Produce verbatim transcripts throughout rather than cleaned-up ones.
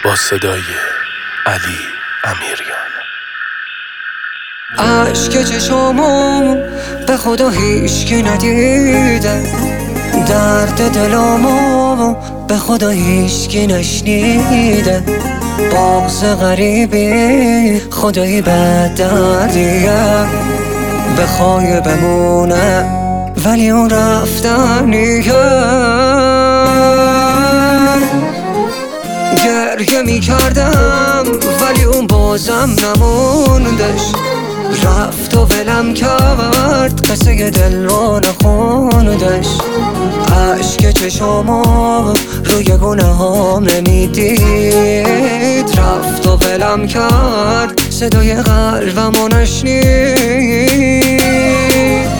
با صدای علی امیریان. اشک چشامو به خدا هیچکی ندیده، درد دلامو به خدا هیچکی نشنیده، بغض غریبی خدایی بد دردیه، بخوای بمونه ولی اون رفتنیه. گریه می کردم ولی اون بازم نموندش، رفت و ولم کرد قصه دل رو نخوندش. اشک چشامو روی گونه هام نمیدید، رفت و ولم کرد صدای قلبمو نشنید.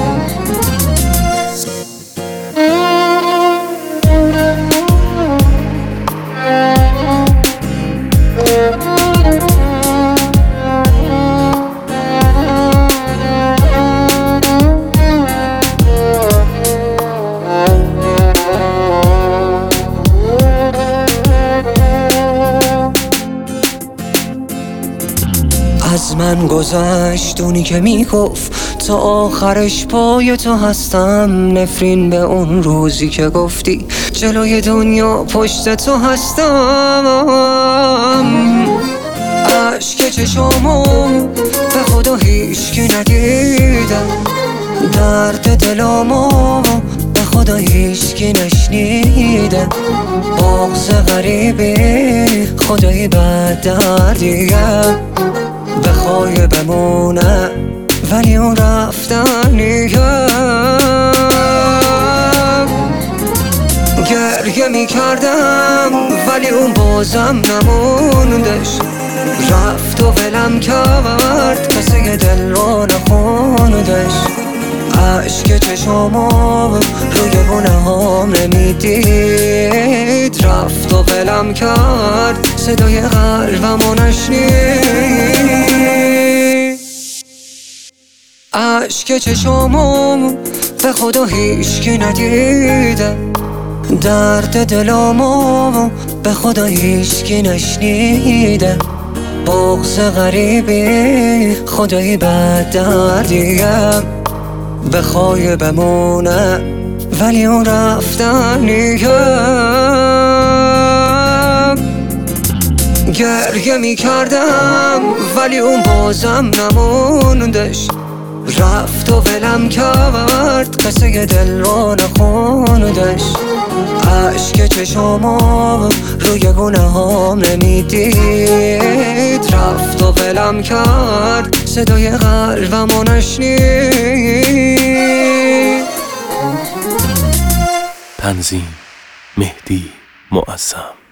از من گذشت اونی که میگفت تا آخرش پای تو هستم، نفرین به اون روزی که گفتی جلوی دنیا پشت تو هستم. اشک چشامو به خدا هیچکی ندیده، درد دلامو به خدا هیچکی نشنیده، بغض غریبی خدایی بد دردیه، بخوای بمونه ولی اون رفتنیه. گریه می کردم ولی اون بازم نموندش، رفت و ولم کرد قصه دل رو نخوندش. اشک چشامو روی گونه هام نمیدید، رفت و ولم کرد صدای قلبمو نشنید. اشک چشامو به خدا هیچکی ندیده، درد دلامو به خدا هیچکی نشنیده، بغض غریبی خدایی بد دردیه، بخوای بمونه ولی اون رفتنیه. گریه می کردم ولی اون بازم نموندش، رفت و ولم کرد قصه دل رو نخوندش. اشک چشامو روی گونه هام نمیدید، رفت و ولم کرد صدای قلبمو نشنید. تنظیم مهدی معظم.